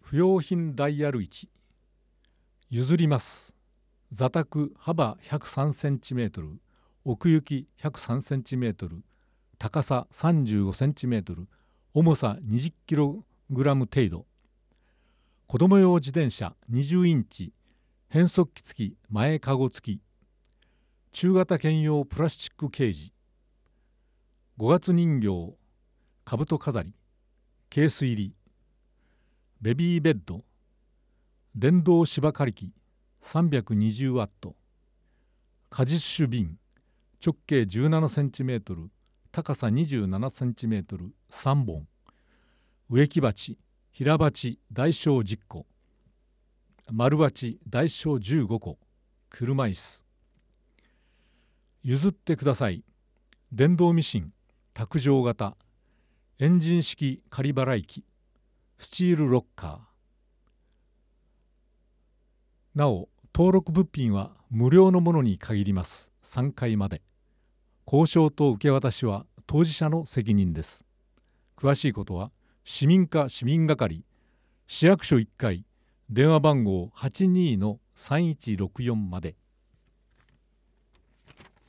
不用品ダイヤル1譲ります。座卓幅103センチメートル、奥行き103センチメートル、高さ35センチメートル、重さ20キログラム程度。子供用自転車20インチ、変速機付き前かご付き。中型兼用プラスチックケージ。五月人形、兜飾り、ケース入り。ベビーベッド、電動芝刈り機320ワット。果実酒瓶、直径17センチメートル、高さ27センチメートル3本。植木鉢、平鉢大小10個。丸鉢大小15個。車椅子。譲ってください。電動ミシン、卓上型、エンジン式仮払い機、スチールロッカー。なお、登録物品は無料のものに限ります。3回まで。交渉と受け渡しは当事者の責任です。詳しいことは市民課市民係、市役所1階、電話番号82-3164まで。